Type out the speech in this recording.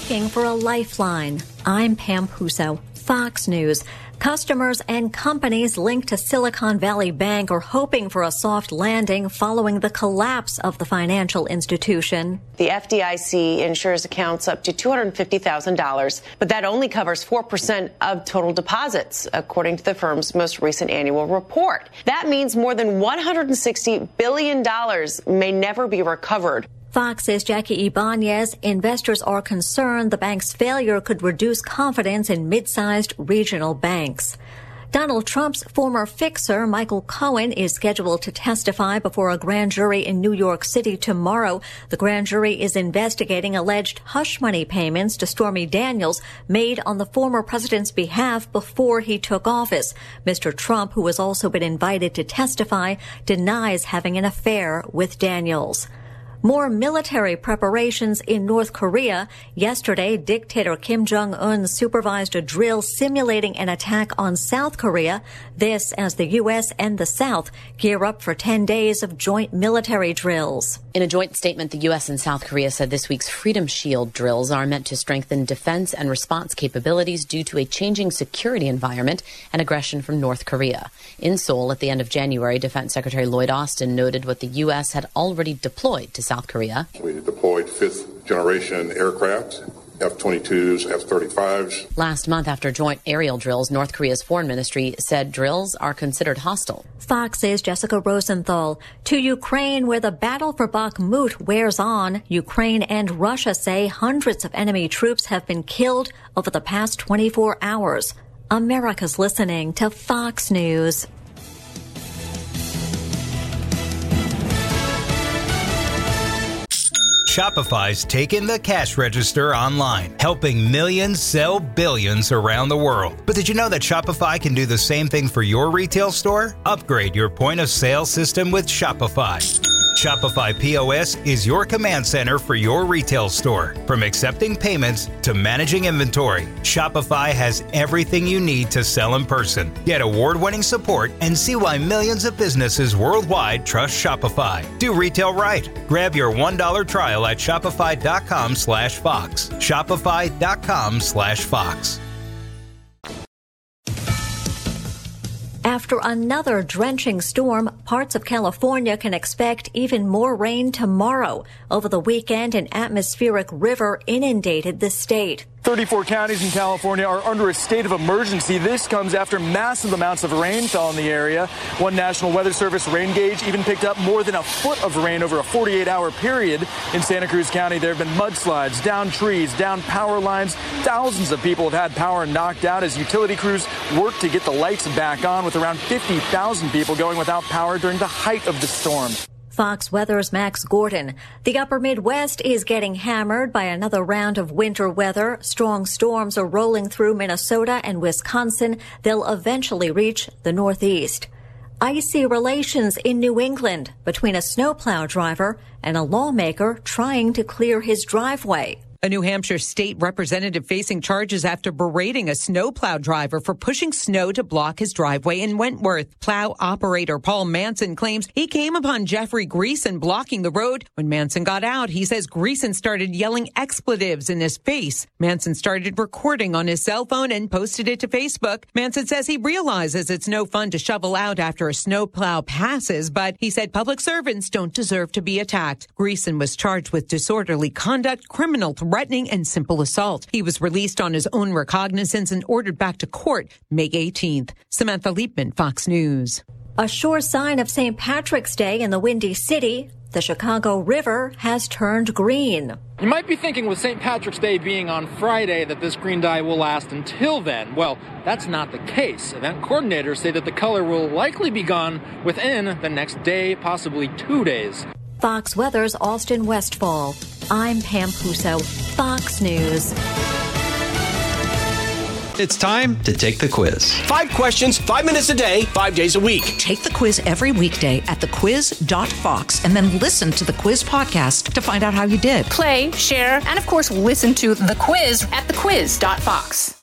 looking for a lifeline. I'm Pam Puso, Fox News. Customers and companies linked to Silicon Valley Bank are hoping for a soft landing following the collapse of the financial institution. The FDIC insures accounts up to $250,000, but that only covers 4% of total deposits, according to the firm's most recent annual report. That means more than $160 billion may never be recovered. Fox's Jackie Ibanez, investors are concerned the bank's failure could reduce confidence in mid-sized regional banks. Donald Trump's former fixer, Michael Cohen, is scheduled to testify before a grand jury in New York City tomorrow. The grand jury is investigating alleged hush money payments to Stormy Daniels made on the former president's behalf before he took office. Mr. Trump, who has also been invited to testify, denies having an affair with Daniels. More military preparations in North Korea. Yesterday, dictator Kim Jong-un supervised a drill simulating an attack on South Korea. This as the U.S. and the South gear up for 10 days of joint military drills. In a joint statement, the U.S. and South Korea said this week's Freedom Shield drills are meant to strengthen defense and response capabilities due to a changing security environment and aggression from North Korea. In Seoul at the end of January, Defense Secretary Lloyd Austin noted what the U.S. had already deployed to South Korea. We deployed fifth-generation aircraft, F-22s, F-35s. Last month, after joint aerial drills, North Korea's foreign ministry said drills are considered hostile. Fox's Jessica Rosenthal. To Ukraine, where the battle for Bakhmut wears on, Ukraine and Russia say hundreds of enemy troops have been killed over the past 24 hours. America's listening to Fox News. Shopify's taken the cash register online, helping millions sell billions around the world. But did you know that Shopify can do the same thing for your retail store? Upgrade your point of sale system with Shopify. Shopify POS is your command center for your retail store. From accepting payments to managing inventory, Shopify has everything you need to sell in person. Get award-winning support and see why millions of businesses worldwide trust Shopify. Do retail right. Grab your $1 trial at shopify.com/Fox. Shopify.com/Fox. After another drenching storm, parts of California can expect even more rain tomorrow. Over the weekend, an atmospheric river inundated the state. 34 counties in California are under a state of emergency. This comes after massive amounts of rain fell in the area. One National Weather Service rain gauge even picked up more than a foot of rain over a 48-hour period. In Santa Cruz County, there have been mudslides, down trees, down power lines. Thousands of people have had power knocked out as utility crews work to get the lights back on, with around 50,000 people going without power during the height of the storm. Fox Weather's Max Gordon. The upper Midwest is getting hammered by another round of winter weather. Strong storms are rolling through Minnesota and Wisconsin. They'll eventually reach the Northeast. Icy relations in New England between a snowplow driver and a lawmaker trying to clear his driveway. A New Hampshire state representative facing charges after berating a snowplow driver for pushing snow to block his driveway in Wentworth. Plow operator Paul Manson claims he came upon Jeffrey Greason blocking the road. When Manson got out, he says Greason started yelling expletives in his face. Manson started recording on his cell phone and posted it to Facebook. Manson says he realizes it's no fun to shovel out after a snowplow passes, but he said public servants don't deserve to be attacked. Greason was charged with disorderly conduct, criminal threatening, and simple assault. He was released on his own recognizance and ordered back to court May 18th. Samantha Liebman, Fox News. A sure sign of St. Patrick's Day in the Windy City. The Chicago River has turned green. You might be thinking with St. Patrick's Day being on Friday that this green dye will last until then. Well, that's not the case. Event coordinators say that the color will likely be gone within the next day, possibly 2 days. Fox Weather's Austin Westfall. I'm Pam Puso, Fox News. It's time to take the quiz. 5 questions, 5 minutes a day, 5 days a week. Take the quiz every weekday at thequiz.fox and then listen to the quiz podcast to find out how you did. Play, share, and of course listen to The Quiz at thequiz.fox.